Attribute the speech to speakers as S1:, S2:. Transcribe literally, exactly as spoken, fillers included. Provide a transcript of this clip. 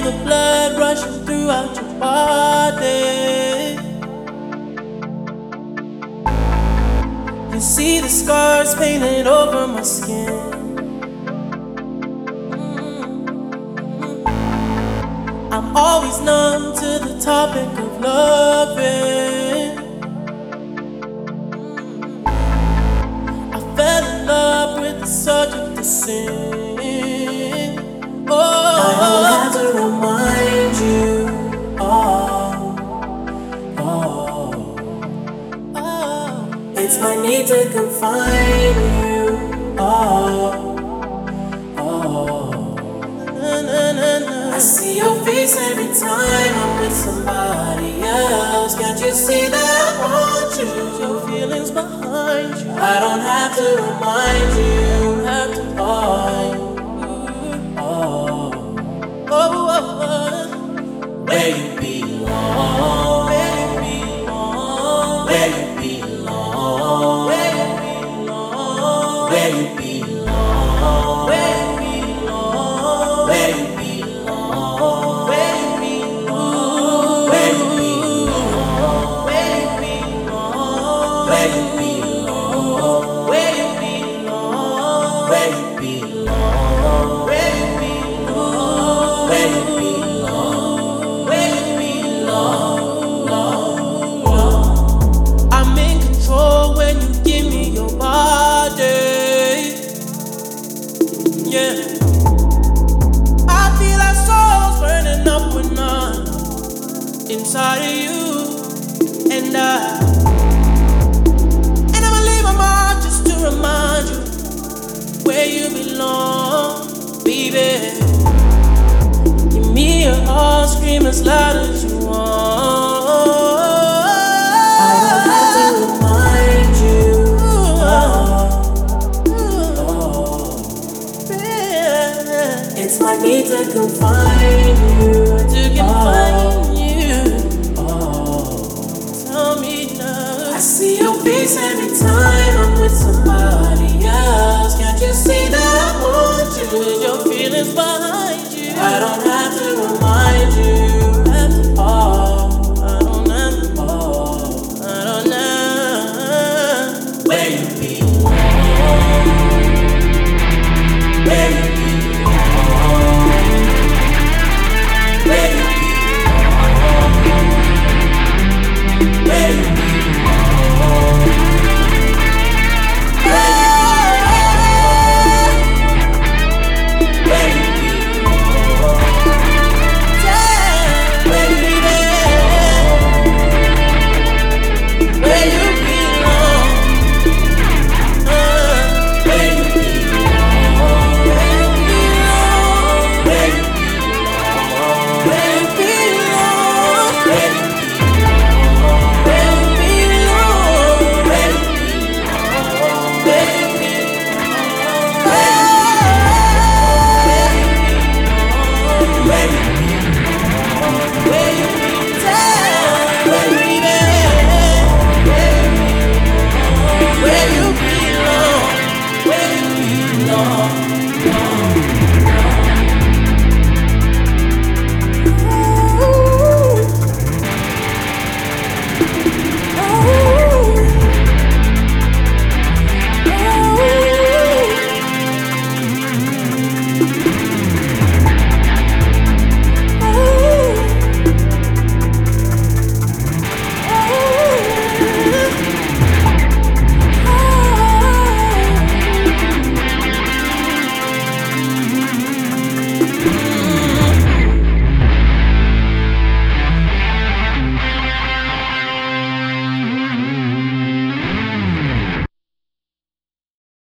S1: feel the blood rushing throughout your body. You see the scars painted over my skin. I'm always numb to the topic of loving. I fell in love with the subject of sin. Oh, I don't have to remind you. Oh, oh, oh. It's my need to confine you. Oh, oh. Na, na, na, na. I see your face every time I'm with somebody else. Can't you see that I want you? Your feelings behind you. I don't have to remind you. Have to remind you. Oh, oh, oh, oh. Where you belong. Where you belong. Where you belong. Where you belong. Where you belong. Where you belong. Where you belong. Inside of you and I, and I'ma leave my mark just to remind you where you belong, baby. Give me your heart, scream as loud as you want. I don't have to remind you. Oh, oh, yeah. It's my need to confine you, to confine you. I see your face every time I'm with somebody else. Can't you see that I want you? With your feelings behind you. I don't have to remind you. Oh, I don't have to. Oh, I don't know where you belong. Where you belong. Where you belong. Where you belong. Where you belong, where you belong.